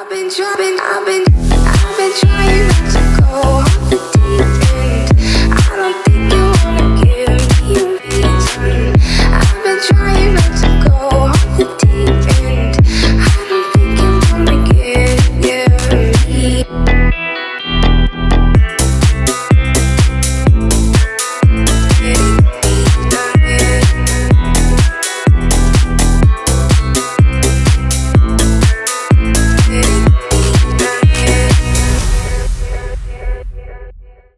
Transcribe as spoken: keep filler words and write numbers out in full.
I've been trying, I've been, I've been trying not to go off the deep end.